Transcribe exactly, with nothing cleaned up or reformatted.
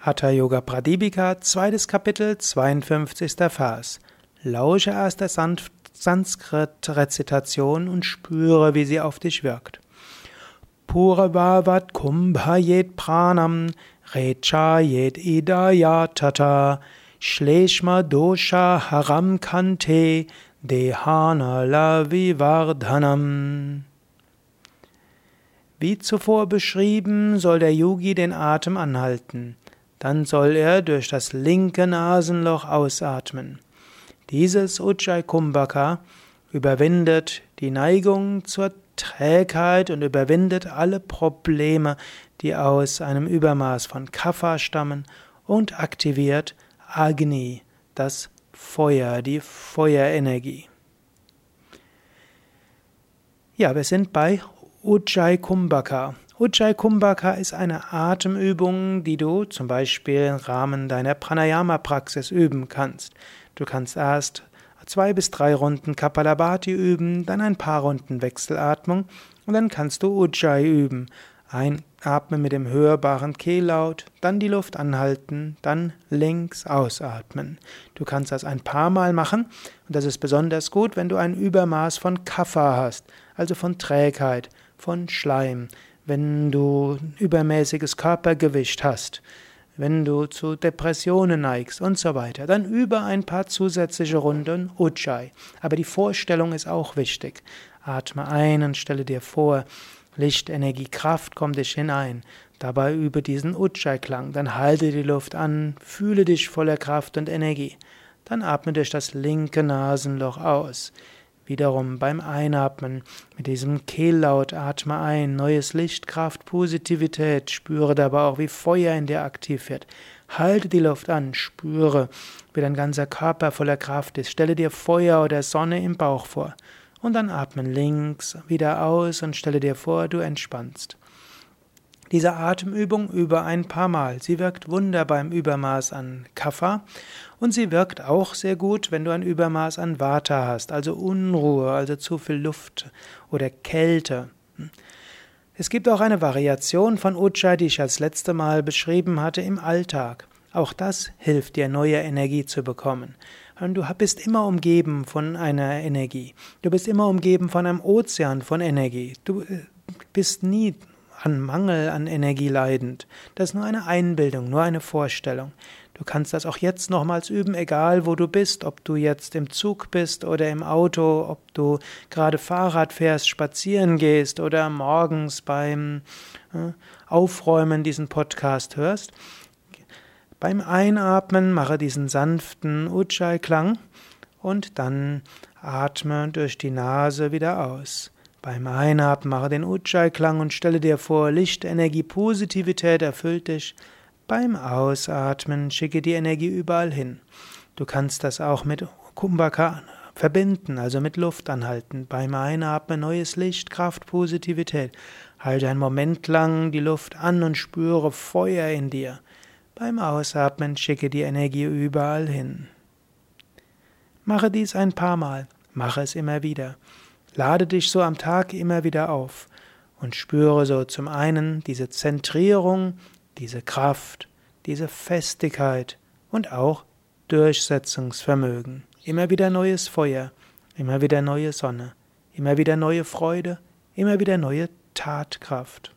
Hatha Yoga Pradipika, zweites Kapitel, zweiundfünfzigster Vers. Lausche erst der Sanskrit-Rezitation und spüre, wie sie auf dich wirkt. Puravavat kumbhayet pranam, rechayet idayatata, shleshma dosha haram kante, dehana lavivardhanam. Wie zuvor beschrieben, soll der Yogi den Atem anhalten. Dann soll er durch das linke Nasenloch ausatmen. Dieses Ujjayi Kumbhaka überwindet die Neigung zur Trägheit und überwindet alle Probleme, die aus einem Übermaß von Kapha stammen, und aktiviert Agni, das Feuer, die Feuerenergie. Ja, wir sind bei Ujjayi Kumbhaka. Ujjayi Kumbhaka ist eine Atemübung, die du zum Beispiel im Rahmen deiner Pranayama-Praxis üben kannst. Du kannst erst zwei bis drei Runden Kapalabhati üben, dann ein paar Runden Wechselatmung und dann kannst du Ujjayi üben. Einatmen mit dem hörbaren Kehllaut, dann die Luft anhalten, dann links ausatmen. Du kannst das ein paar Mal machen und das ist besonders gut, wenn du ein Übermaß von Kapha hast, also von Trägheit, von Schleim. Wenn du übermäßiges Körpergewicht hast, wenn du zu Depressionen neigst und so weiter, dann übe ein paar zusätzliche Runden Ujjayi. Aber die Vorstellung ist auch wichtig. Atme ein und stelle dir vor, Licht, Energie, Kraft kommt dich hinein. Dabei übe diesen Ujjayi-Klang. Dann halte die Luft an, fühle dich voller Kraft und Energie. Dann atme durch das linke Nasenloch aus. Wiederum beim Einatmen mit diesem Kehllaut atme ein, neues Licht, Kraft, Positivität, spüre dabei auch, wie Feuer in dir aktiv wird. Halte die Luft an, spüre, wie dein ganzer Körper voller Kraft ist. Stelle dir Feuer oder Sonne im Bauch vor. Und dann atmen links wieder aus und stelle dir vor, du entspannst. Diese Atemübung übe ein paar Mal. Sie wirkt wunderbar im Übermaß an Kapha und sie wirkt auch sehr gut, wenn du ein Übermaß an Vata hast, also Unruhe, also zu viel Luft oder Kälte. Es gibt auch eine Variation von Ujjayi, die ich als letzte Mal beschrieben hatte, im Alltag. Auch das hilft dir, neue Energie zu bekommen. Und du bist immer umgeben von einer Energie. Du bist immer umgeben von einem Ozean von Energie. Du bist nie an Mangel an Energie leidend. Das ist nur eine Einbildung, nur eine Vorstellung. Du kannst das auch jetzt nochmals üben, egal wo du bist, ob du jetzt im Zug bist oder im Auto, ob du gerade Fahrrad fährst, spazieren gehst oder morgens beim äh, Aufräumen diesen Podcast hörst. Beim Einatmen mache diesen sanften Ujjayi-Klang und dann atme durch die Nase wieder aus. Beim Einatmen mache den Ujjayi-Klang und stelle dir vor, Licht, Energie, Positivität erfüllt dich. Beim Ausatmen schicke die Energie überall hin. Du kannst das auch mit Kumbhaka verbinden, also mit Luft anhalten. Beim Einatmen neues Licht, Kraft, Positivität. Halte einen Moment lang die Luft an und spüre Feuer in dir. Beim Ausatmen schicke die Energie überall hin. Mache dies ein paar Mal, mache es immer wieder. Lade dich so am Tag immer wieder auf und spüre so zum einen diese Zentrierung, diese Kraft, diese Festigkeit und auch Durchsetzungsvermögen. Immer wieder neues Feuer, immer wieder neue Sonne, immer wieder neue Freude, immer wieder neue Tatkraft.